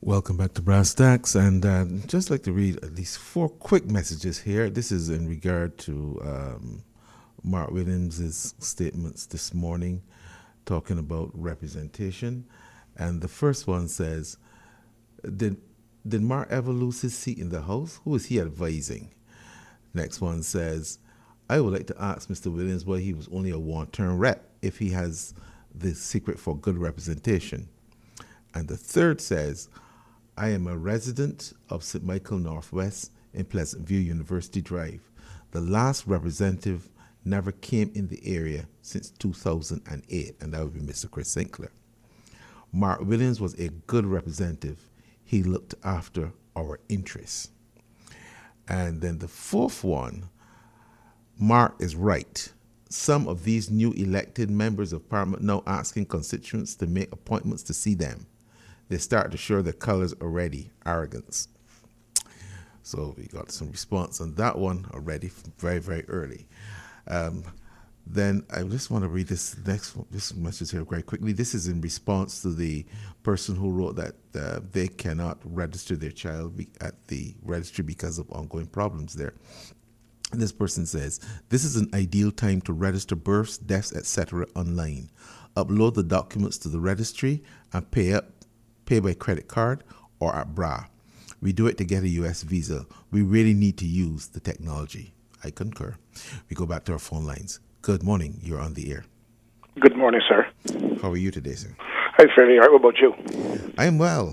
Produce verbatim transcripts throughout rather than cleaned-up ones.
Welcome back to Brass Stacks, and uh, just like to read at least four quick messages here. This is in regard to um, Mark Williams' statements this morning talking about representation. And the first one says, did, did Mark ever lose his seat in the House? Who is he advising? Next one says, I would like to ask Mister Williams why he was only a one-term rep if he has the secret for good representation. And the third says, I am a resident of Saint Michael Northwest in Pleasant View University Drive. The last representative never came in the area since two thousand eight, and that would be Mister Chris Sinclair. Mark Williams was a good representative. He looked after our interests. And then the fourth one, Mark is right. Some of these new elected members of Parliament now asking constituents to make appointments to see them. They start to show their colors already, arrogance. So we got some response on that one already, very, very early. Um, then I just want to read this next this message here very quickly. This is in response to the person who wrote that uh, they cannot register their child be- at the registry because of ongoing problems there. And this person says, this is an ideal time to register births, deaths, et cetera online. Upload the documents to the registry and pay up. Pay by credit card or at B R A. We do it to get a U S visa. We really need to use the technology. I concur. We go back to our phone lines. Good morning. You're on the air. Good morning, sir. How are you today, sir? Hi, fairly all right. What about you? I am well.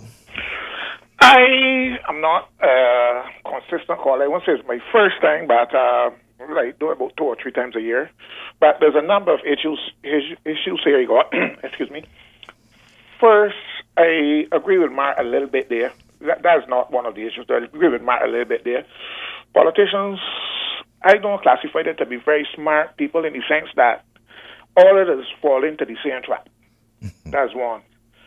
I am not a consistent caller. I won't say it's my first time, but uh, I do it about two or three times a year. But there's a number of issues issues here you got. Excuse me. First, I agree with Mark a little bit there. That, that's not one of the issues. I agree with Mark a little bit there. Politicians, I don't classify them to be very smart people in the sense that all of us fall into the same trap. That's one.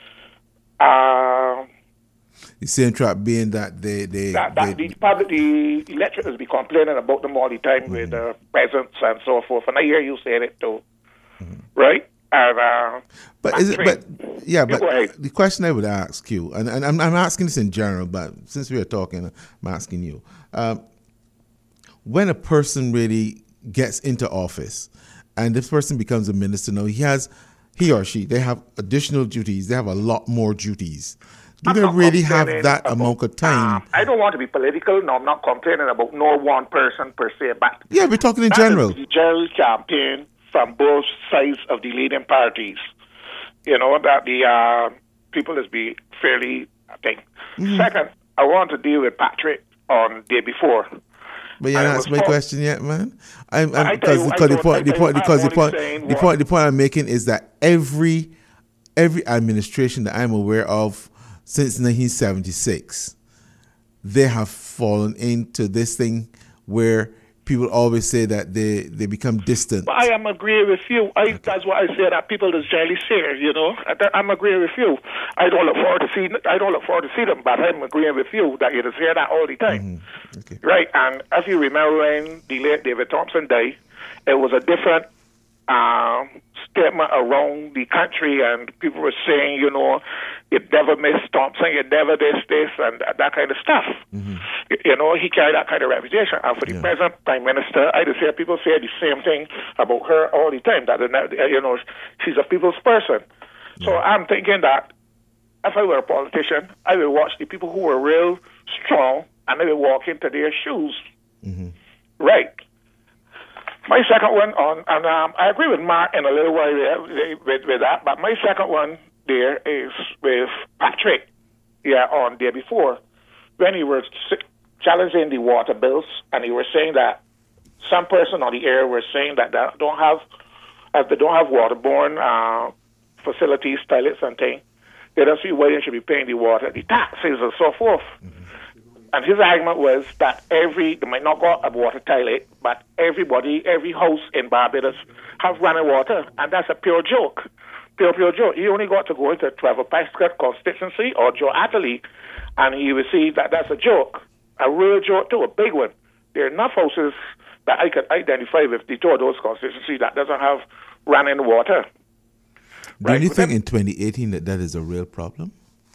Uh, the same trap being that they... they, that, that they the public, the electorate has been complaining about them all the time mm-hmm. with uh, presents and so forth. And I hear you saying it too. Mm-hmm. Right? And, uh, but is it? But yeah, but the question I would ask you, and, and I'm, I'm asking this in general, but since we are talking, I'm asking you: um, when a person really gets into office, and this person becomes a minister, now he has, he or she, they have additional duties. They have a lot more duties. Do they really have that about, amount of time? Uh, I don't want to be political. No, I'm not complaining about no one person per se, but yeah, we're talking in general. The general campaign from both sides of the leading parties, you know, that the uh, people is be fairly, I think. Mm-hmm. Second, I want to deal with Patrick on the day before. But you haven't asked my for, question yet, man. I'm, I'm because because the point the point because the point the point the point I'm making is that every every administration that I'm aware of since nineteen seventy-six, they have fallen into this thing where people always say that they, they become distant. But I am agreeing with you. I, okay. That's what I say that people is generally say, you know. I'm agreeing with you. I don't look forward to see. I don't look forward to see them, but I'm agreeing with you that you just hear that all the time, mm-hmm. okay. right? And if you remember when the late David Thompson died, it was a different uh, statement around the country, and people were saying, you know, you never miss Thompson, you never this, this, and that kind of stuff. Mm-hmm. You, you know, he carried that kind of reputation. And for the yeah. present Prime Minister, I just hear people say the same thing about her all the time, that, you know, she's a people's person. Yeah. So I'm thinking that if I were a politician, I would watch the people who were real strong, and I would walk into their shoes. Mm-hmm. Right. My second one on, and um, I agree with Mark in a little while there, with, with that, but my second one there is with Patrick, yeah, on day before, when he was challenging the water bills, and he was saying that some person on the air was saying that they don't have, as they don't have waterborne uh, facilities, toilets and things, they don't see why they should be paying the water, the taxes and so forth. Mm-hmm. And his argument was that every, they might not got a water toilet, but everybody, every house in Barbados have running water, and that's a pure joke. Pure, pure joke. He only got to go into Trevor Prescott constituency or Joe Atherley, and he would see that that's a joke, a real joke too, a big one. There are enough houses that I could identify with the two of those constituencies that doesn't have running water. Do right? you think in twenty eighteen that that is a real problem?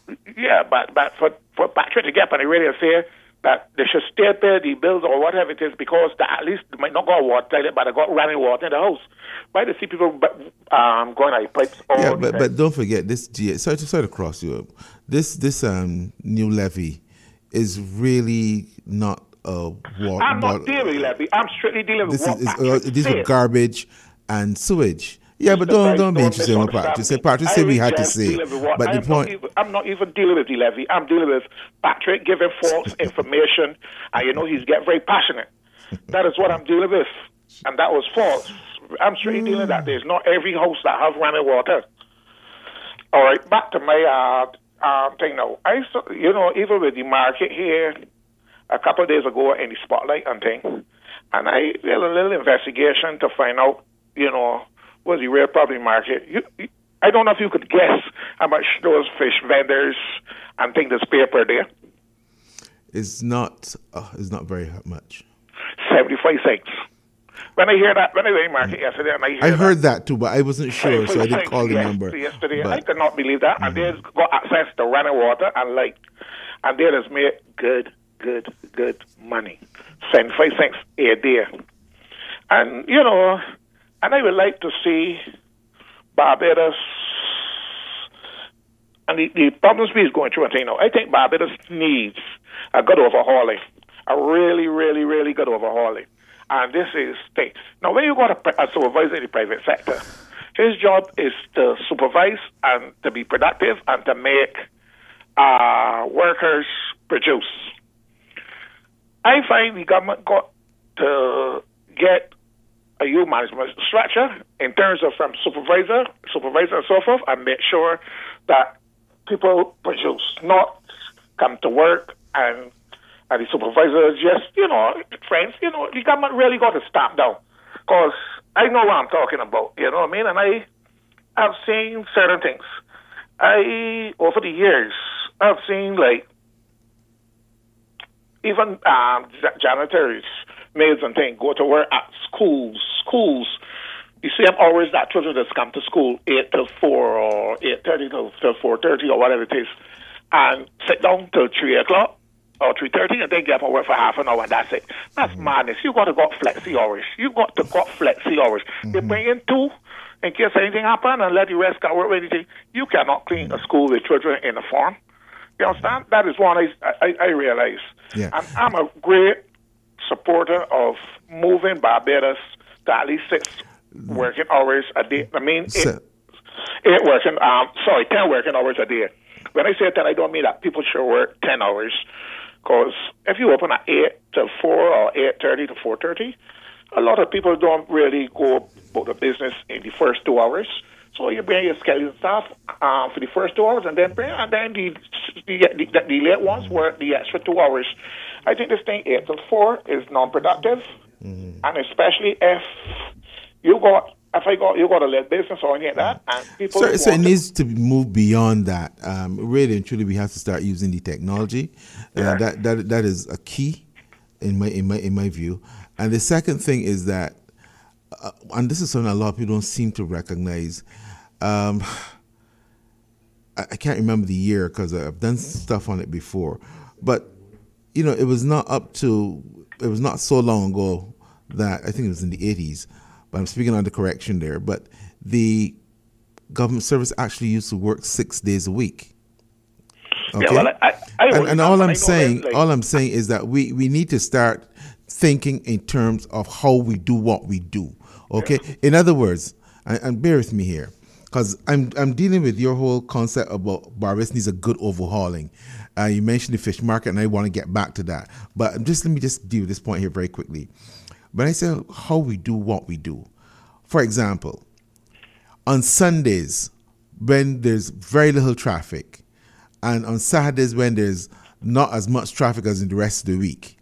yeah, but but for for Patrick to get on the radio and say that they should still pay the bills or whatever it is because they at least they might not got water, but they got running water in the house. Why do you see people um, going out pipes all Yeah, the but time? but don't forget this. G- sorry to sorry to cross you up. This this um new levy is really not a water. I'm not dealing with levy. I'm strictly dealing with This what is, is Patrick uh, these said. are garbage and sewage. Yeah, but Mister don't Price, don't be don't interested in what misunderstand Patrick said. me. Patrick I said we had to reject say. dealing with what- But the I'm point. Not even, I'm not even dealing with the levy. I'm dealing with Patrick giving false information, and you know he's getting very passionate. That is what I'm dealing with, and that was false. I'm straight dealing with that. There's not every house that has running water. All right, back to my uh, uh, thing now. I, saw- you know, even with the market here, a couple of days ago in the spotlight and thing, and I did a little investigation to find out, you know, what's the real property market. You, you, I don't know if you could guess how much those fish vendors and things that's pay per day. It's not. Uh, it's not very much. seventy-five cents. When I hear that, when I went to the market yesterday, and I hear I that, heard that too, but I wasn't sure, so I didn't call the yes, number. Yesterday, But- I could not believe that. And they got access to running water and light. And they just made good, good, good money. seventy-five cents a day. And, you know, and I would like to see Barbados, and the, the problems we is going through, you know, I think Barbados needs a good overhauling, a really, really, really good overhauling. And this is thing. Now, when you got a, a supervisor in the private sector, his job is to supervise and to be productive and to make uh, workers produce. I find the government got to get a youth management structure in terms of from supervisor, supervisor and so forth, and make sure that people produce, not come to work and and the supervisor just, you know, friends, you know, the government really got to stamp down. Because I know what I'm talking about, you know what I mean? And I have seen certain things. I, over the years, I've seen, like, even um, janitors, maids and things, go to work at schools, schools. You see them hours that children just come to school, eight till four or eight thirty till, till four thirty or whatever it is, and sit down till three o'clock. Or three thirty, and then get up and work for half an hour, and that's it. That's mm-hmm. madness. You got to got flexi hours. You got to got flexi hours. Mm-hmm. They bring in two in case anything happen, and let the rest go work with anything. You cannot clean a school with children in a farm. You understand? That is one I I, I realize. Yeah. And I'm a great supporter of moving Barbados to at least six working hours a day. I mean, eight, eight working. Um, sorry, ten working hours a day. When I say ten, I don't mean that people should work ten hours. Because if you open at eight to four or eight thirty to four thirty, a lot of people don't really go about the business in the first two hours. So you bring your skeleton staff uh, for the first two hours, and then bring, and then the the, the the late ones work the extra two hours. I think this thing eight to four is non-productive, mm-hmm. and especially if you got. If I got you got a little business or anything like that, and people so, so it to needs to move beyond that. Um, really and truly, we have to start using the technology. Yeah. Uh, that that that is a key in my in my in my view. And the second thing is that, uh, and this is something a lot of people don't seem to recognize. Um, I, I can't remember the year because I've done stuff on it before, but you know, it was not up to it was not so long ago that I think it was in the eighties. But I'm speaking under correction there. But the government service actually used to work six days a week. Okay, yeah, well, I, I, I and, and all I'm saying, like, all I'm saying is that we, we need to start thinking in terms of how we do what we do. Okay, yeah. In other words, and, and bear with me here, because I'm I'm dealing with your whole concept about Barbados needs a good overhauling. Uh, you mentioned the fish market, and I want to get back to that. But just let me just deal with this point here very quickly. When I say how we do what we do, for example, on Sundays when there's very little traffic, and on Saturdays when there's not as much traffic as in the rest of the week,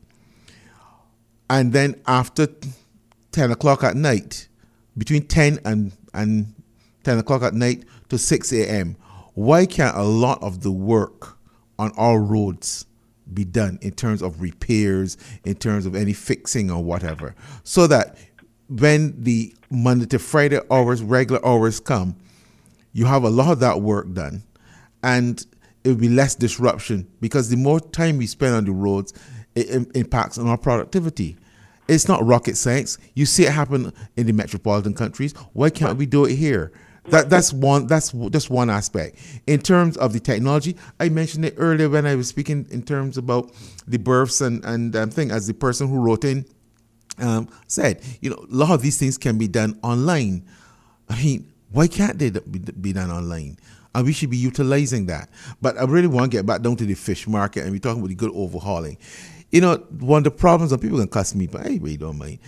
and then after ten o'clock at night, between ten and, and ten o'clock at night to six a.m., why can't a lot of the work on our roads be done in terms of repairs, in terms of any fixing or whatever, so that when the Monday to Friday hours, regular hours come, you have a lot of that work done. And it would be less disruption, because the more time we spend on the roads, it im- impacts on our productivity. It's not rocket science. You see it happen in the metropolitan countries. Why can't we do it here? That that's one that's just one aspect. In terms of the technology, I mentioned it earlier when I was speaking in terms about the births and and um, thing. As the person who wrote in um, said, you know, a lot of these things can be done online. I mean, why can't they be, be done online? And we should be utilizing that. But I really want to get back down to the fish market, and we're talking about the good overhauling. You know, one of the problems, and people can cuss me, but I really don't mind.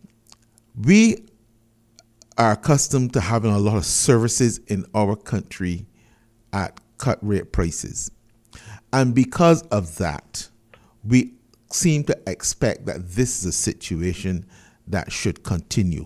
We are accustomed to having a lot of services in our country at cut rate prices. And because of that, we seem to expect that this is a situation that should continue.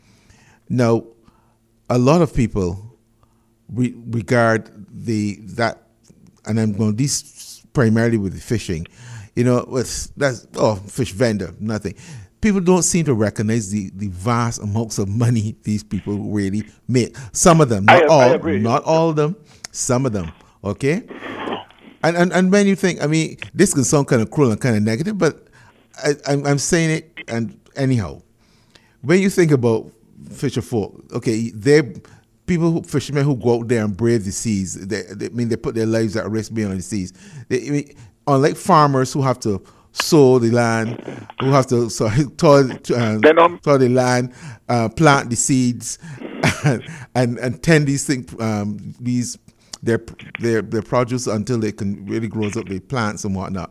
Now, a lot of people re- regard the that, and I'm going to this primarily with the fishing, you know, with that's oh fish vendor, nothing. People don't seem to recognize the, the vast amounts of money these people really make. Some of them, not I, all, I agree. not all of them, some of them. Okay, and and and when you think, I mean, this can sound kind of cruel and kind of negative, but I, I'm I'm saying it, and anyhow, when you think about fisher folk, okay, they people, who, fishermen who go out there and brave the seas. They, they I mean, they put their lives at risk being on the seas. They, I mean, unlike farmers who have to sow the land, who have to sorry, toil, uh, toil the land, uh, plant the seeds, and, and and tend these things, um, these their their their produce until they can really grows up, the plants and whatnot.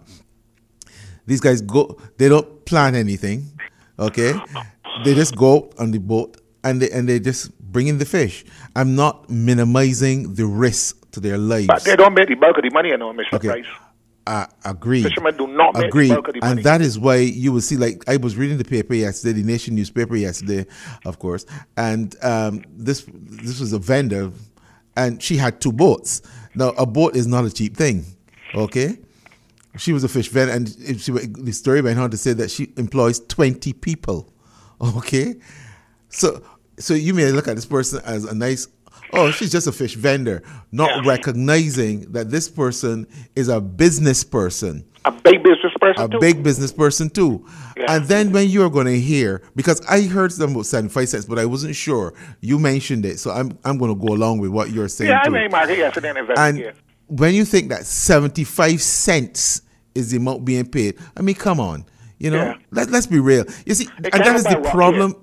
These guys go, they don't plant anything, okay? They just go on the boat and they and they just bring in the fish. I'm not minimizing the risk to their lives, but they don't make the bulk of the money, you know, Mister Okay. Price. Uh, agreed. Fishermen do not make Agreed. the bulk of the money. And that is why you will see, like, I was reading the paper yesterday, the Nation newspaper yesterday, of course, and um, this this was a vendor, and she had two boats. Now, a boat is not a cheap thing, okay? She was a fish vendor, and she, the story went on to say that she employs twenty people, okay? So, so you may look at this person as a nice, oh, she's just a fish vendor, not Yeah. recognizing that this person is a business person. A big business person A too. big business person too. Yeah. And then when you're going to hear, because I heard something about seventy-five cents, but I wasn't sure. You mentioned it, so I'm I'm going to go along with what you're saying Yeah, I too. made market yesterday and And investigate. when you think that seventy-five cents is the amount being paid, I mean, come on. You know, Yeah. let, let's be real. You see, and cannot that is buy the rock problem.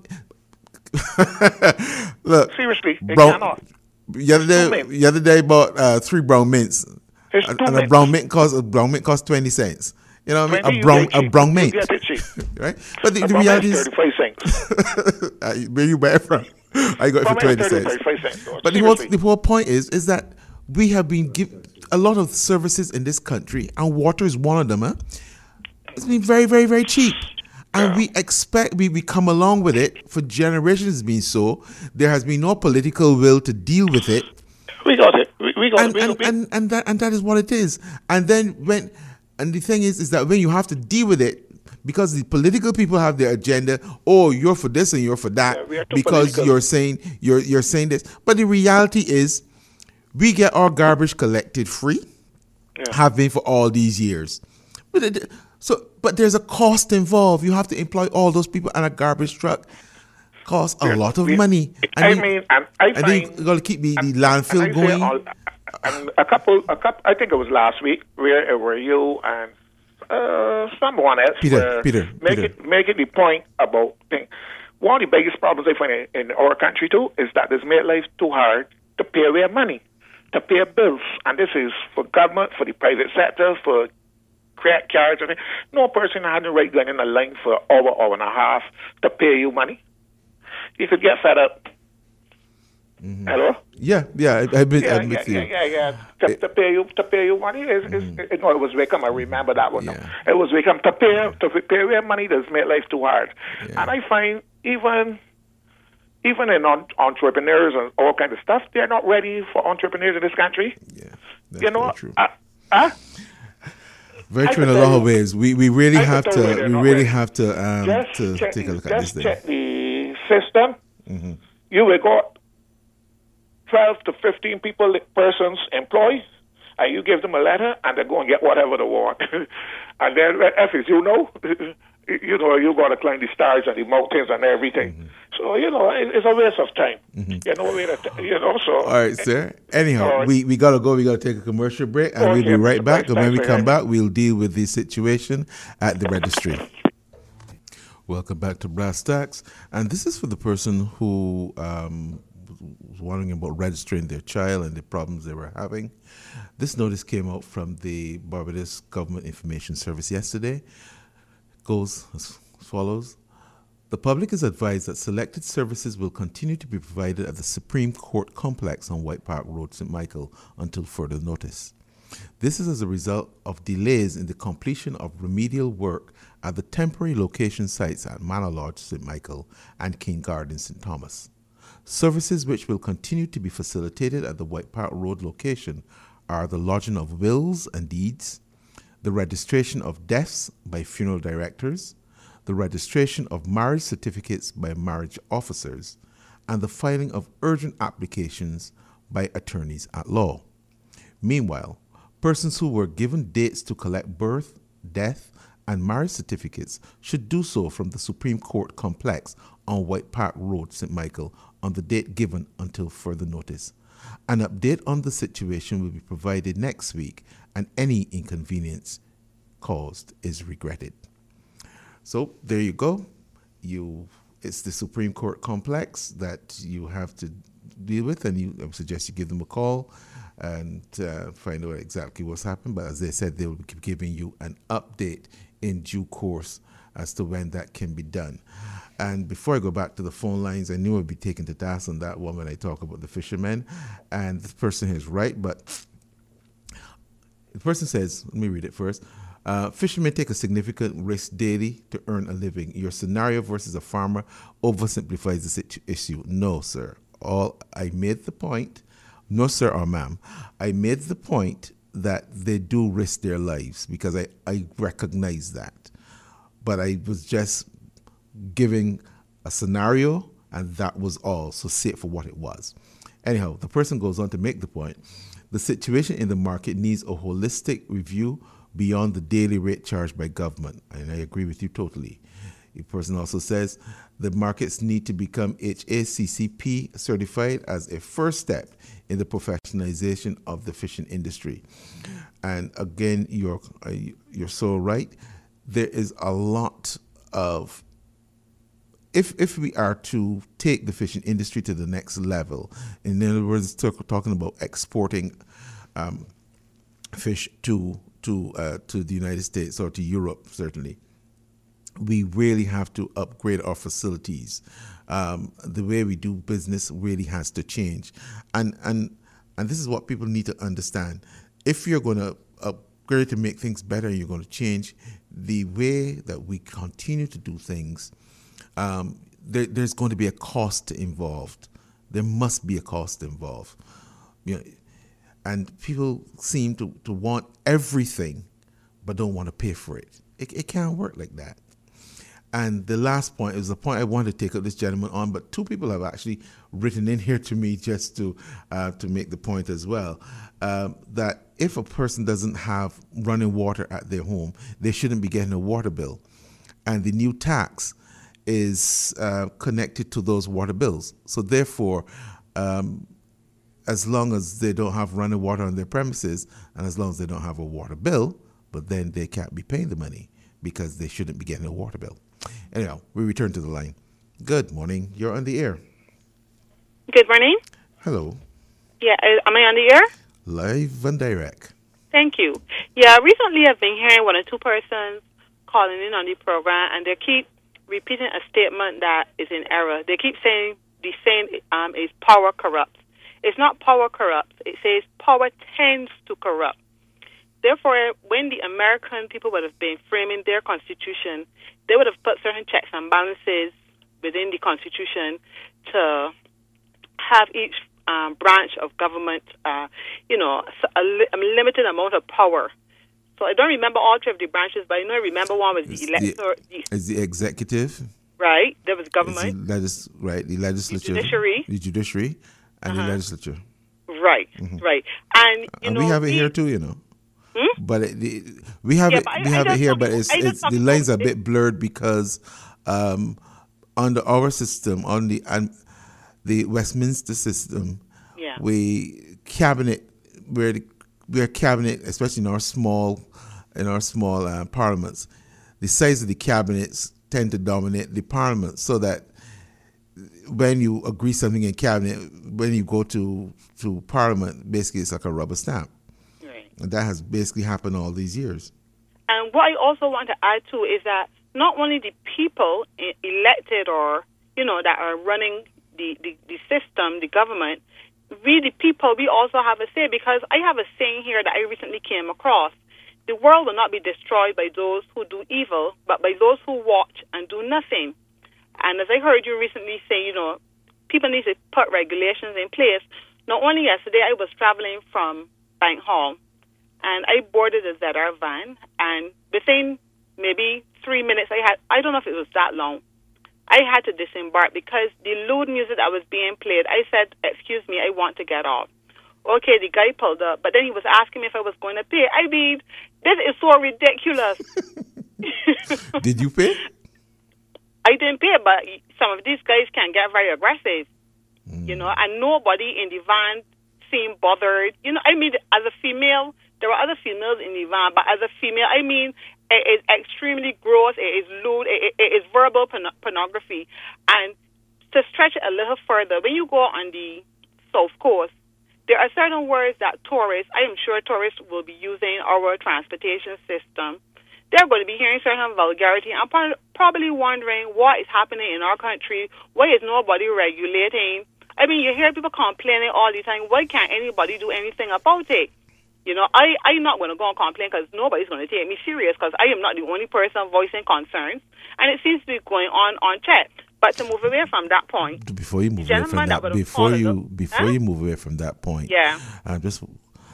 Look, Seriously, it brown, cannot. the other day, Two mints. the other day, I bought uh, three brown mints, It's and, two and a mints. brown mint cost a brown mint cost twenty cents. You know what I mean? twenty, A you brown get a cheap. brown You mint, get it cheap. right? But the, A the brown reality mint is, is thirty-five cents. uh, where you buy it from? I got it for Brown mint twenty is thirty, cents. thirty-five cents. though. But the whole, Seriously. the whole point is is that we have been given a lot of services in this country, and water is one of them. Huh? It's been very, very, very cheap. And Yeah. we expect, we, we come along with it for generations. It's been so. There has been no political will to deal with it. We got it. We, we got And, it. We, and, we, and, and, that, and that is what it is. And then when, and the thing is, is that when you have to deal with it, because the political people have their agenda, oh, you're for this and you're for that, Yeah, we are too because political. you're saying, you're, you're saying this. But the reality is, we get our garbage collected free, Yeah. have been for all these years. But it, so, but there's a cost involved. You have to employ all those people, and a garbage truck costs a Yeah, lot of we- money. I And you- mean, and I and then find- you got to keep the, the And landfill I say going. all- and a couple, a couple. I think it was last week where it were you and uh, someone else. Peter, were Peter, make Peter. it making the point about thing. One of the biggest problems I find in, in our country too is that it's made life too hard to pay away money, to pay bills, and this is for government, for the private sector, for credit cards. And no person had the right gun in a line for an hour, hour and a half to pay you money. You could get fed up. Mm-hmm. Hello. Yeah, yeah, I, I admit, Yeah, I'm yeah, with yeah, you. yeah, yeah. To, to pay you, to pay you money is, is it, no, it was Wickham. I remember that one. Yeah. It was Wickham. To pay, to pay away money does make life too hard. Yeah. And I find even, even in on, entrepreneurs and all kind of stuff, they're not ready for entrepreneurs in this country. Yeah, that's You know, very true. uh, uh, Very I true in can a tell lot of you- ways. We we really I can have tell to you they're we not really ready. have to um just to check, take a the- look at this just thing. check the system. Mm-hmm. You will got twelve to fifteen people persons employed, and you give them a letter, and they go and get whatever they want. And then, if it's you know, you know, you got to climb the stars and the mountains and everything. Mm-hmm. So, you know, it, it's a waste of time. Mm-hmm. You know, you know, so. All right, sir. Anyhow, right. we, we got to go. We got to take a commercial break, and okay. we'll be right back. And when we come back, we'll deal with the situation at the registry. Welcome back to Brass Tacks. And this is for the person who um, was wondering about registering their child and the problems they were having. This notice came out from the Barbados Government Information Service yesterday. It goes as follows. The public is advised that selected services will continue to be provided at the Supreme Court Complex on White Park Road, Saint Michael, until further notice. This is as a result of delays in the completion of remedial work at the temporary location sites at Manor Lodge, Saint Michael, and King Garden, Saint Thomas. Services which will continue to be facilitated at the White Park Road location are the lodging of wills and deeds, the registration of deaths by funeral directors, the registration of marriage certificates by marriage officers, and the filing of urgent applications by attorneys at law. Meanwhile, persons who were given dates to collect birth, death, and marriage certificates should do so from the Supreme Court Complex on White Park Road, Saint Michael, on the date given until further notice. An update on the situation will be provided next week, and any inconvenience caused is regretted. So there you go. You, it's the Supreme Court Complex that you have to deal with, and you, I would suggest you give them a call and uh, find out exactly what's happened. But as they said, they will be giving you an update in due course as to when that can be done. And before I go back to the phone lines, I knew I'd be taken to task on that one when I talk about the fishermen. And this person is right, but the person says, let me read it first. Uh, fishermen take a significant risk daily to earn a living. Your scenario versus a farmer oversimplifies the situ- issue. No, sir. All I made the point, no, sir or ma'am, I made the point that they do risk their lives because I, I recognize that. But I was just giving a scenario, and that was all. So see it for what it was. Anyhow, the person goes on to make the point. The situation in the market needs a holistic review beyond the daily rate charged by government. And I agree with you totally. The person also says the markets need to become H A C C P certified as a first step in the professionalization of the fishing industry. And again, you're you're so right. There is a lot of If if we are to take the fishing industry to the next level, in other words, talk, talking about exporting um, fish to to uh, to the United States or to Europe, certainly, we really have to upgrade our facilities. Um, the way we do business really has to change, and and and this is what people need to understand. If you're going to upgrade to make things better, you're going to change the way that we continue to do things. Um, there, there's going to be a cost involved. There must be a cost involved. You know, and people seem to, to want everything, but don't want to pay for it. It, it can't work like that. And the last point is the point I wanted to take up this gentleman on, but two people have actually written in here to me just to uh, to make the point as well, um, that if a person doesn't have running water at their home, they shouldn't be getting a water bill. And the new tax is uh, connected to those water bills. So therefore, um, as long as they don't have running water on their premises, and as long as they don't have a water bill, but then they can't be paying the money because they shouldn't be getting a water bill. Anyhow, we return to the line. Good morning. You're on the air. Good morning. Hello. Yeah, am I on the air? Live and direct. Thank you. Yeah, recently I've been hearing one or two persons calling in on the program, and they keep repeating a statement that is in error. They keep saying the saying um, is power corrupts. It's not power corrupts. It says power tends to corrupt. Therefore, when the American people would have been framing their constitution, they would have put certain checks and balances within the constitution to have each um, branch of government, uh, you know, a, li- a limited amount of power. So I don't remember all three of the branches, but I know I remember one was the elector. Is the executive. Right. There was government. The legis- right. The legislature. The judiciary. The judiciary and uh-huh. the legislature. Right, mm-hmm. right. And, you and know, we have it we, here too, you know. Hmm? But it, the, we have yeah, it. I, we I have it here, talk, but it's, it's the lines are a bit blurred because um, under our system, on the um, the Westminster system, yeah. we cabinet we're the, we're cabinet, especially in our small in our small uh, parliaments. The size of the cabinets tend to dominate the parliament, so that when you agree something in cabinet, when you go to to parliament, basically it's like a rubber stamp. And that has basically happened all these years. And what I also want to add to is that not only the people elected or, you know, that are running the, the, the system, the government, we the people, we also have a say, because I have a saying here that I recently came across. The world will not be destroyed by those who do evil, but by those who watch and do nothing. And as I heard you recently say, you know, people need to put regulations in place. Not only yesterday, I was traveling from Bank Hall, and I boarded a Z R van, and within maybe three minutes, I had, I don't know if it was that long, I had to disembark because the lewd music that was being played, I said, excuse me, I want to get off. Okay, the guy pulled up, but then he was asking me if I was going to pay. I mean, this is so ridiculous. Did you pay? I didn't pay, but some of these guys can get very aggressive, mm. you know, and nobody in the van seemed bothered. You know, I mean, as a female, there were other females in the van, but as a female, I mean, it is extremely gross, it is lewd, it, it is verbal porn- pornography. And to stretch it a little further, when you go on the South Coast, there are certain words that tourists, I am sure tourists will be using our transportation system. They're going to be hearing certain vulgarity and probably wondering what is happening in our country, why is nobody regulating. I mean, you hear people complaining all the time, why can't anybody do anything about it? You know, I, I'm not going to go and complain because nobody's going to take me serious because I am not the only person voicing concerns. And it seems to be going on on chat. But to move away from that point, before you move away from that, that before you before huh? you move away from that point, yeah, uh, just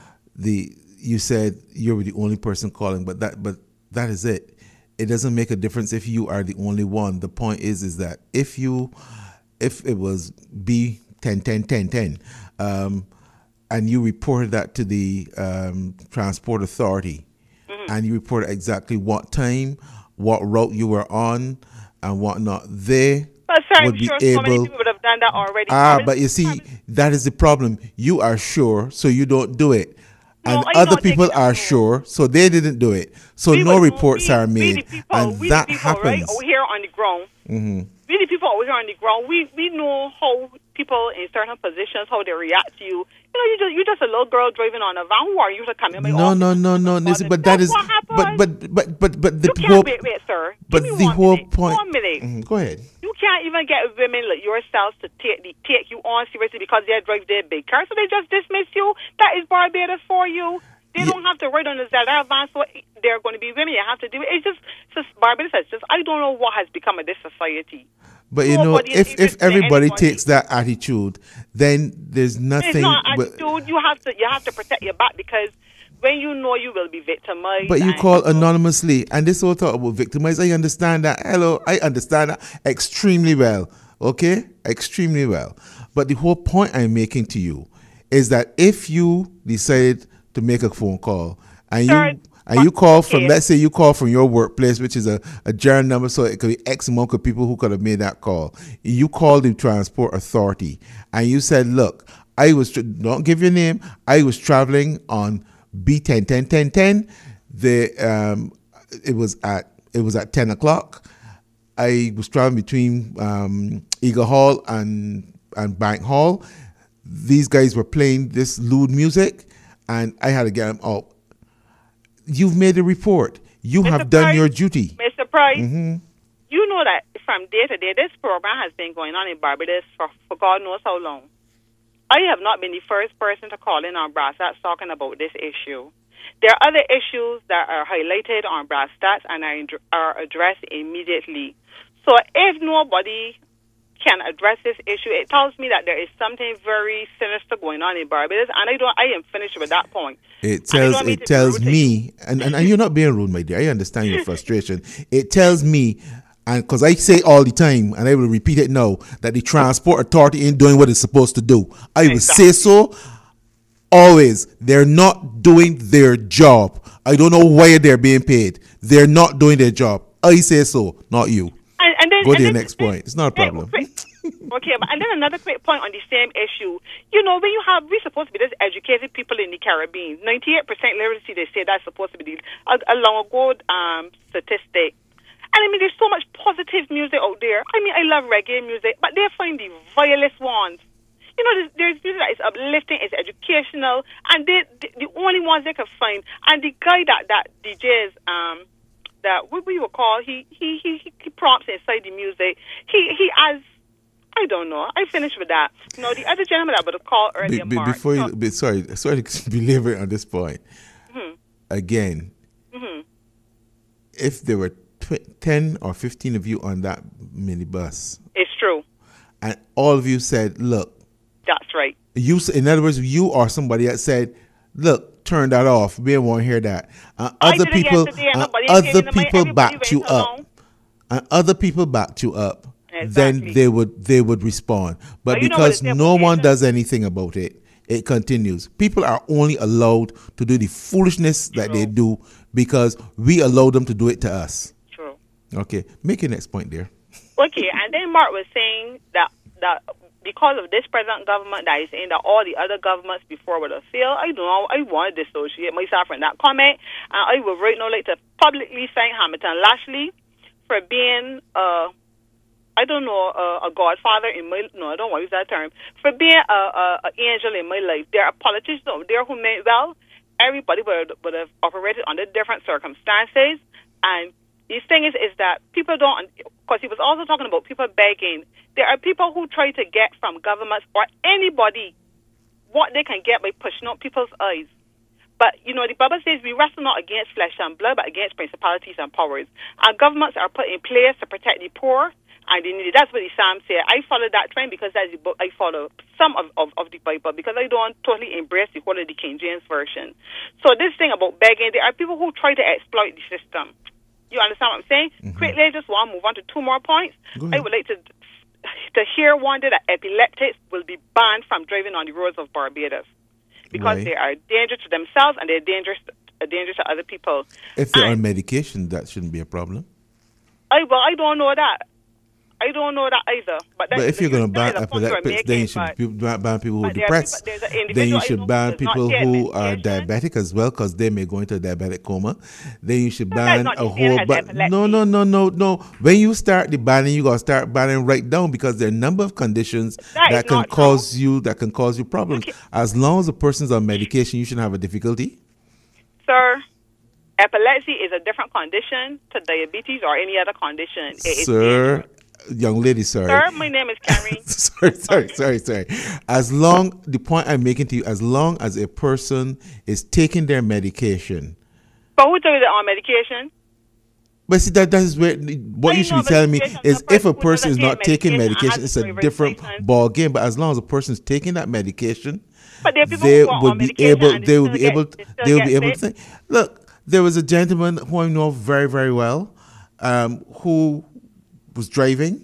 the you said you're the only person calling, but that but that is it. It doesn't make a difference if you are the only one. The point is, is that if you if it was B ten ten ten ten, um, and you reported that to the um, transport authority, mm-hmm. and you reported exactly what time, what route you were on, and whatnot, they but sir, would I'm be sure able. So many people would have done that already. Ah, but you see, that is the problem. You are sure, so you don't do it. And no, other people are sure, so they didn't do it. So we no reports we, are made, we people, and we that people, happens. Right, over here on the ground. Mm-hmm. We the people over here on the ground. We we know how people in certain positions, how they react to you. You know, you just you just a little girl driving on a van. Who are you to come in my no, office? No, no, no, no. But that is, but but but but but the you whole. Wait, wait, sir. But Give me the one whole minute. point. One minute. Mm-hmm. Go ahead. You can't even get women like yourselves to take the, take you on seriously because they drive their big car, so they just dismiss you. That is Barbados for you. They yeah. don't have to ride on the Z R van, so they're going to be women. You have to do it. It's just, it's just Barbados. It's just I don't know what has become of this society. But you Nobody know, if if everybody takes that attitude, then there's nothing. It's not but, attitude. You have to you have to protect your back because when you know you will be victimized. But you call anonymously, and this whole talk about victimized, I understand that. Hello, I understand that extremely well. Okay, extremely well. But the whole point I'm making to you is that if you decide to make a phone call and Sir, you and you call okay. from, let's say you call from your workplace, which is a, a general number, so it could be X amount of people who could have made that call. You called the transport authority and you said, look, I was, don't give your name, I was traveling on B ten ten ten ten. The um, it was at it was at ten o'clock. I was traveling between um, Eagle Hall and and Bank Hall. These guys were playing this lewd music, and I had to get them out. You've made a report. You Mister have done Price, your duty. Mister Price, mm-hmm. you know that from day to day, this program has been going on in Barbados for, for God knows how long. I have not been the first person to call in on Brass Stats talking about this issue. There are other issues that are highlighted on Brass Stats and are, are addressed immediately. So if nobody can address this issue, it tells me that there is something very sinister going on in Barbados, and I don't. I am finished with that point. It tells it tells me, and, and, and you're not being rude, my dear. I understand your frustration. It tells me, and because I say all the time, and I will repeat it now, that the transport authority ain't doing what it's supposed to do. I will exactly. say so Always. They're not doing their job. I don't know why they're being paid. They're not doing their job. I say so, not you. And, and then, Go to and your then, next point. It's not a problem. Okay, but and then another quick point on the same issue. You know, when you have, we're supposed to be this educated people in the Caribbean. ninety-eight percent literacy, they say that's supposed to be the, a, a long ago um, statistic. And I mean, there's so much positive music out there. I mean, I love reggae music, but they find the vilest ones. You know, there's, there's music that is uplifting, it's educational, and they, they the only ones they can find. And the guy that, that D Js, um, that what we would call, he he, he, he prompts inside the music. He he has, I don't know. I finished with that. You know, the other gentleman that would have called earlier, be, be, Mark. Before you, so, be, sorry, sorry to belabor on this point. Mm-hmm. Again, Mm-hmm. if there were tw- ten or fifteen of you on that minibus, It's true. and all of you said, look, That's right. you, s- in other words, you or somebody that said, look, turn that off. We don't want to hear that. And I other did it people, yesterday and and nobody other gave me the money. people Everybody backed went you up. along. And other people backed you up. Exactly. Then they would they would respond. But But you know what because the no one implication- does anything about it, it continues. People are only allowed to do the foolishness that they True. do because we allow them to do it to us. True. Okay, make your next point there. Okay, and then Mark was saying that that because of this present government that is saying that all the other governments before would have failed. I don't know. I want to dissociate myself from that comment, and I would right now like to publicly thank Hamilton Lashley for being uh I don't know uh, a godfather in my no I don't want to use that term for being a, a, a angel in my life. There are politicians out there who meant well. Everybody would would have operated under different circumstances, and the thing is is that people don't, because he was also talking about people begging. There are people who try to get from governments or anybody what they can get by pushing out people's eyes. But, you know, the Bible says we wrestle not against flesh and blood, but against principalities and powers. And governments are put in place to protect the poor and the needy. That's what the Psalm said. I follow that trend because that's the book I follow some of, of, of the Bible, because I don't totally embrace the whole of the King James Version. So this thing about begging, there are people who try to exploit the system. You understand what I'm saying? Mm-hmm. Quickly, I just want to move on to two more points. I would like to to hear one day that epileptics will be banned from driving on the roads of Barbados, because Right. they are a danger to themselves and they're dangerous, a danger to other people. If they're And on medication, that shouldn't be a problem. I well, I don't know that. I don't know that either. But, But if you're going to ban that is a point you're epileptics, then you making, should but- be- ban ban people who are but there are depressed. people- there's an individual Then you I should know who ban does not people take who are medication. diabetic as well, because they may go into a diabetic coma. Then you should No, that's ban not a the same whole. as But epilepsy. no, no, no, no, no. When you start the banning, you gotta start banning right down, because there are a number of conditions That that, is can not true. cause you that can cause you problems. Okay. As long as a person's on medication, you shouldn't have a difficulty. Sir, epilepsy is a different condition to diabetes or any other condition. It is Sir, dangerous. young lady, sorry. Sir, my name is Karen. sorry, sorry, sorry, sorry. As long, the point I'm making to you, as long as a person is taking their medication, But who told you they're on medication? but see that that is where what I you should know, be but telling me medication, is the if a person who person is doesn't not take taking medication medication, has it's a driver's different license. ball game. But as long as a person is taking that medication, But there are people they who are would on be medication able. and They will still be get- able. they still They will get be able to sick. think. Look, there was a gentleman who I know very, very well, um, who was driving,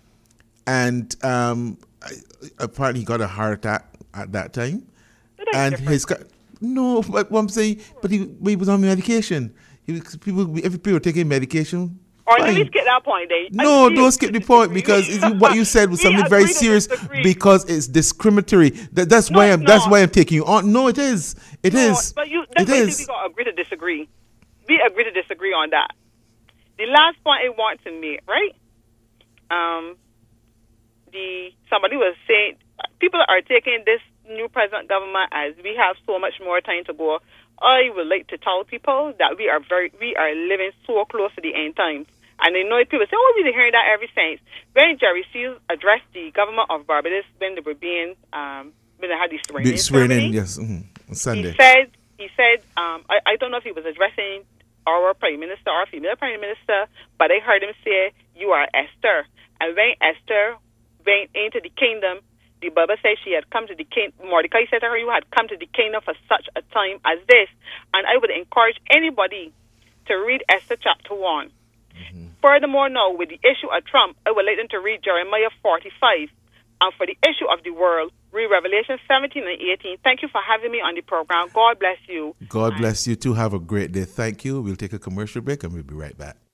and um, apparently he got a heart attack at that time, But that's and different. his car. No, but what I'm saying, but he, but he was on medication. He was, people, every people were taking medication. Or let me Fine. skip that point, then. No, I- we don't skip the disagree. point, because it's, what you said was We something very agree to serious, disagree. because it's discriminatory. That, that's No, why it's I'm. That's not. why I'm taking you on. No, it is. It No, is. But you, that's It why I think is. we got to agree to disagree. We agree to disagree on that. The last point I want to make, right? Um, the somebody was saying people are taking this new present government as we have so much more time to go. I would like to tell people that we are very, we are living so close to the end times. And I know people say, oh, we've been hearing that ever since. When Jerry Seals addressed the government of Barbados when they were being, um, when they had the swearing Be in swearing ceremony, in, yes, mhm, on Sunday. he said, he said, um, I, I don't know if he was addressing our prime minister or female prime minister, but I heard him say, you are Esther. And when Esther went into the kingdom, the Bible says she had come to the king. Mordecai said to her, you had come to the kingdom for such a time as this. And I would encourage anybody to read Esther chapter one. Mm-hmm. Furthermore, now, with the issue of Trump, I would like them to read Jeremiah forty-five. And for the issue of the world, read Revelation seventeen and eighteen. Thank you for having me on the program. God bless you. God bless you too. Have a great day. Thank you. We'll take a commercial break and we'll be right back.